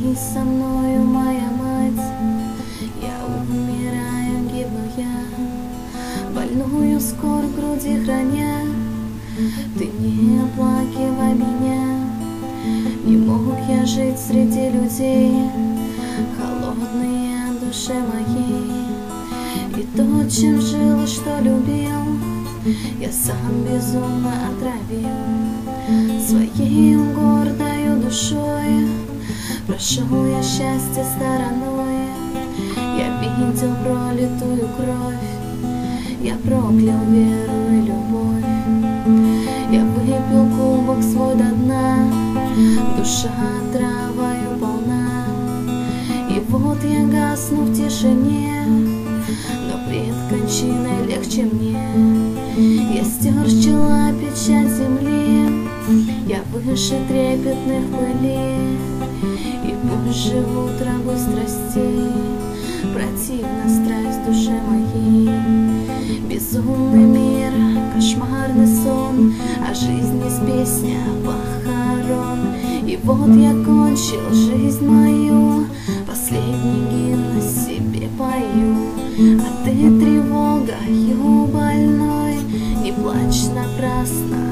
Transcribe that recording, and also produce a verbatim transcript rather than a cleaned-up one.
Прости со мною, моя мать, я умираю, гибну я, больную скоро в груди храня. Ты не оплакивай меня, не мог я жить среди людей, холодные в душе моей. И то, чем жил и что любил, я сам безумно отравил. Своей гордою душой прошел я счастье стороной. Я видел пролитую кровь, я проклял веру и любовь. Я выпил кубок свой до дна, душа травою полна. И вот я гасну в тишине, но пред кончиной легче мне. Я стер с чела печать земли, я выше трепетных пылей. И пусть живут рабы страстей, противна страсть душе моей. Безумный мир, кошмарный сон, а жизнь из песня похорон. И вот я кончил жизнь мою, последний гимн себе пою. А ты тревогою больной, не плачь напрасно,